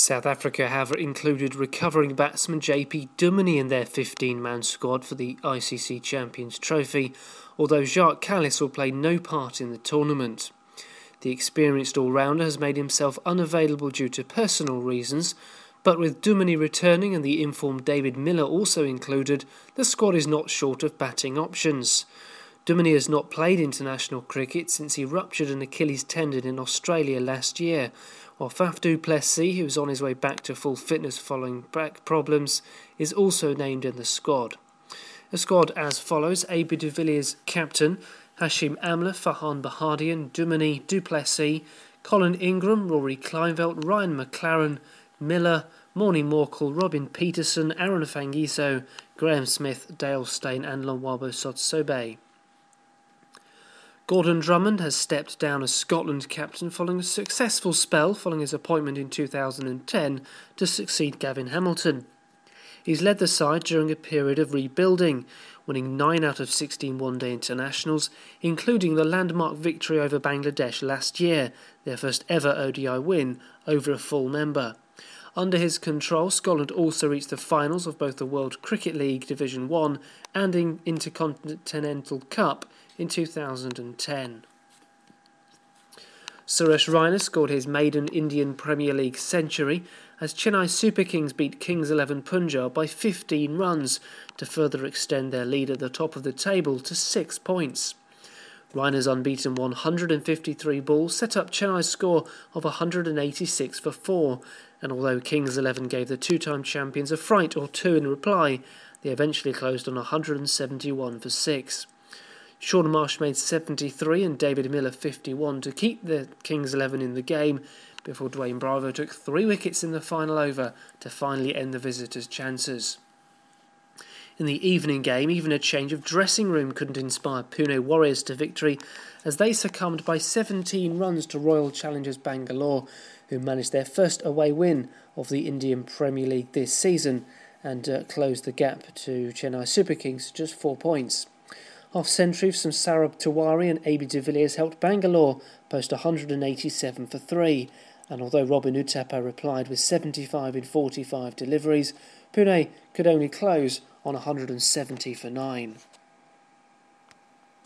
South Africa have included recovering batsman JP Duminy in their 15-man squad for the ICC Champions Trophy, although Jacques Kallis will play no part in the tournament. The experienced all-rounder has made himself unavailable due to personal reasons, but with Duminy returning and the informed David Miller also included, the squad is not short of batting options. Duminy has not played international cricket since he ruptured an Achilles tendon in Australia last year, while Faf du Plessis, who is on his way back to full fitness following back problems, is also named in the squad. The squad as follows: AB de Villiers captain, Hashim Amla, Farhan Bahadian, Duminy, du Plessis, Colin Ingram, Rory Kleinveld, Ryan McLaren, Miller, Morne Morkel, Robin Peterson, Aaron Fangiso, Graham Smith, Dale Steyn and Lonwabo Sotsobe. Gordon Drummond has stepped down as Scotland captain following a successful spell following his appointment in 2010 to succeed Gavin Hamilton. He's led the side during a period of rebuilding, winning 9 out of 16 one-day internationals, including the landmark victory over Bangladesh last year, their first ever ODI win over a full member. Under his control, Scotland also reached the finals of both the World Cricket League Division 1 and Intercontinental Cup in 2010. Suresh Raina scored his maiden Indian Premier League century as Chennai Super Kings beat Kings 11 Punjab by 15 runs to further extend their lead at the top of the table to 6 points. Raina's unbeaten 153 balls set up Chennai's score of 186 for 4, and although Kings 11 gave the two-time champions a fright or two in reply, they eventually closed on 171 for 6. Shaun Marsh made 73 and David Miller 51 to keep the Kings 11 in the game before Dwayne Bravo took 3 wickets in the final over to finally end the visitors' chances. In the evening game, even a change of dressing room couldn't inspire Pune Warriors to victory as they succumbed by 17 runs to Royal Challengers Bangalore, who managed their first away win of the Indian Premier League this season and closed the gap to Chennai Super Kings to just 4 points. Half-centuries from Saurabh Tiwari and AB de Villiers helped Bangalore post 187 for 3, and although Robin Uthappa replied with 75 in 45 deliveries, Pune could only close on 170 for 9.